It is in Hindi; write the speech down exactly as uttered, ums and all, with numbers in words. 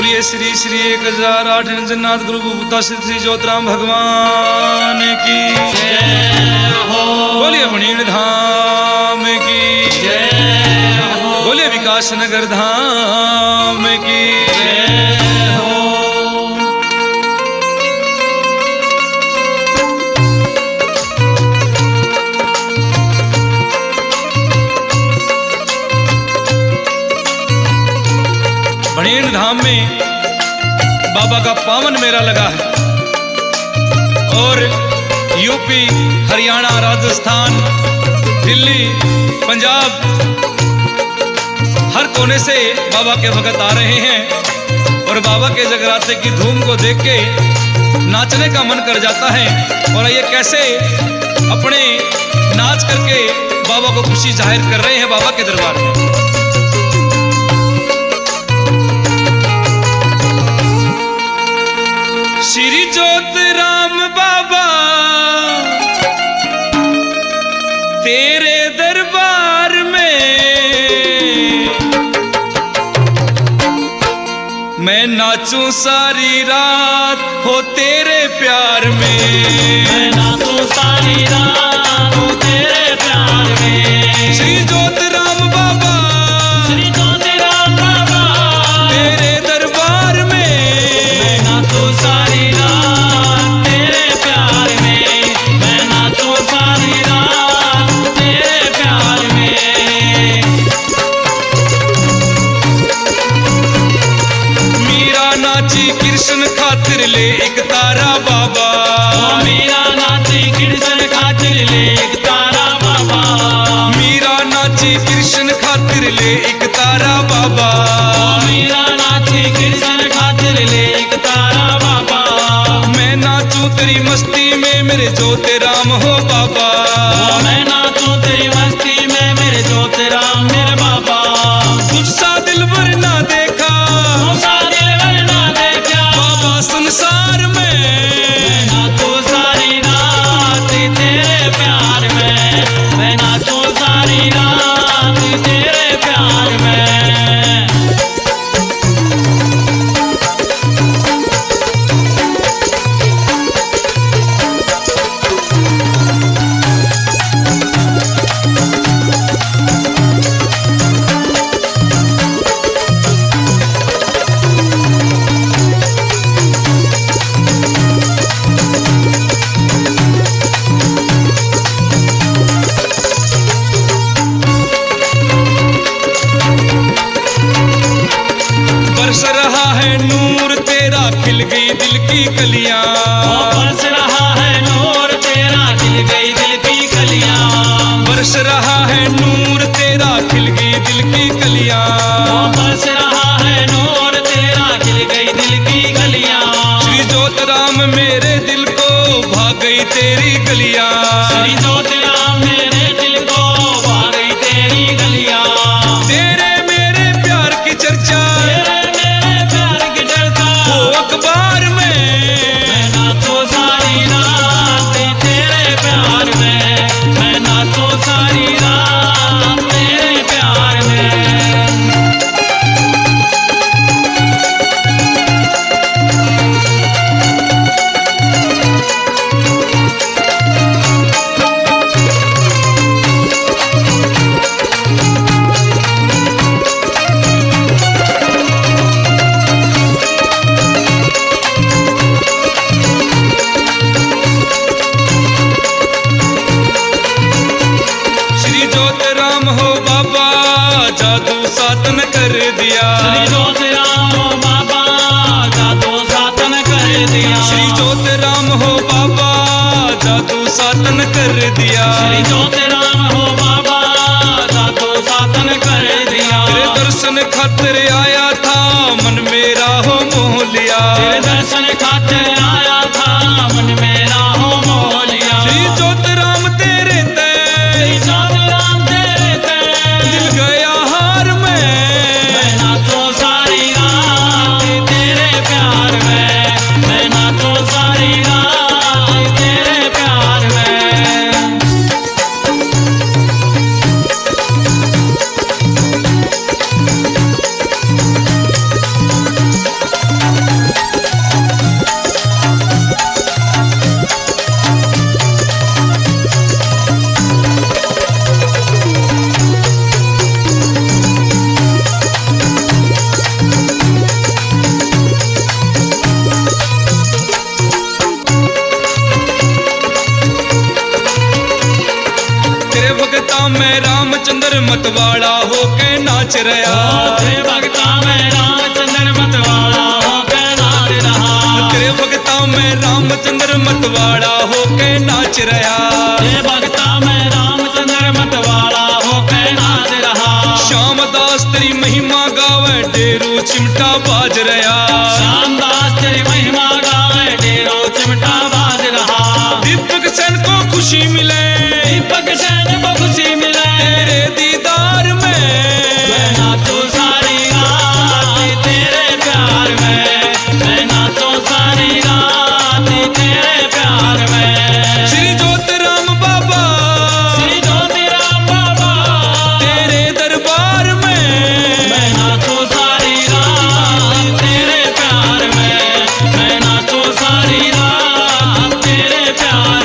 बोलिए श्री श्री एक हजार आठ जगन्नाथ गुरु बुद्धा श्री ज्योतिराम भगवान की जय हो। बोलिए मणिन धाम की जय हो। बोलिए विकास नगर धाम की जय हो। मणिन धाम में बाबा का पावन मेला लगा है और यूपी, हरियाणा, राजस्थान, दिल्ली, पंजाब, हर कोने से बाबा के भक्त आ रहे हैं और बाबा के जगराते की धूम को देख के नाचने का मन कर जाता है। और ये कैसे अपने नाच करके बाबा को खुशी जाहिर कर रहे हैं बाबा के दरबार में। श्री ज्योतिराम बाबा तेरे दरबार में मैं नाचूं सारी रात हो तेरे प्यार में। मैं नाचूं सारी रात हो तेरे प्यार में। श्री ज्योतिराम बाबा श्री ज्योतिराम बाबा तेरे दरबार में मैं नाचूं सारी रात तेरे प्यार में। मैं नाचूं सारी रात तेरे प्यार में। मीरा नाची कृष्ण खातिर ले एक तारा बाबा। मीरा नाची कृष्ण खातिर ले एक तारा बाबा। मीरा नाची कृष्ण खातिर ले एक तारा बाबा। मीरा नाची कृष्ण खातिर ले एक तारा बाबा। मैं नाचूं तेरी मस्ती में मेरे ज्योतिराम हो बाबा। मैं नाचूं तेरी मस्ती में मेरे ज्योतिराम मेरे बाबा। तुझसा दिलबर ना देखा तुझसा दिलबर ना देखा बाबा संसार में। मैं नाचूं सारी रात तेरे प्यार में। मैं नाचूं सारी रात तेरे प्यार में। बरस रहा है नूर तेरा खिल गई दिल की कलियां। बरस रहा है नूर तेरा खिल गई दिल की कलियां। बरस रहा है नूर तेरा खिल गई दिल की कलियां। बरस रहा है नूर तेरा खिल गई दिल की कलियां। श्री ज्योतिराम मेरे दिल को भाग गई तेरी गलियां। श्री ज्योतिराम मेरे दिल को भाग गई तेरी गलियां। तेरे मेरे प्यार की चर्चा अखबार में। मैं नाचूं सारी रात तेरे प्यार में। मैं नाचूं सारी रात तेरे प्यार में। जादू सातन कर दिया। श्री ज्योतिराम हो बाबा जादू सातन कर दिया। श्री ज्योतिराम हो बाबा जादू सातन कर दिया। श्री ज्योतिराम हो बाबा जादू सातन कर दिया। तेरे दर्शन खातिर आया था मन मेरा हो मोह लिया। तेरे दर्शन खातिर आया था मन मेरा हो मोह लिया। श्री ज्योतिराम तेरे ते श्री ज्योतिराम तेरे ते दिल गया हार में। मैं नाचूं सारी रात तेरे प्यार में। मैं नाचूं सारी रात तेरे प्यार में। नाच रहा। तेरे भगता में रामचंद्र मतवाला होके नाच रहा। तेरे भगता में रामचंद्र मतवाला होके नाच रहा। तेरे भगता में रामचंद्र मतवाला होके नाच रहा। श्याम दास तेरी महिमा गावे डेरू चिमटा बाज रहा। श्याम दास तेरी महिमा गावे डेरो चिमटा बाज रहा। दीपक सेन को खुशी मिले, दीपक सेन को खुशी मिले, तेरे दीदार में मैं नाचूं सारी रात तेरे प्यार में। मैं नाचूं सारी रात तेरे प्यार में। श्री ज्योतिराम बाबा, श्री ज्योतिराम बाबा तेरे दरबार में मैं नाचूं सारी रात तेरे प्यार में। मैं नाचूं सारी रात तेरे प्यार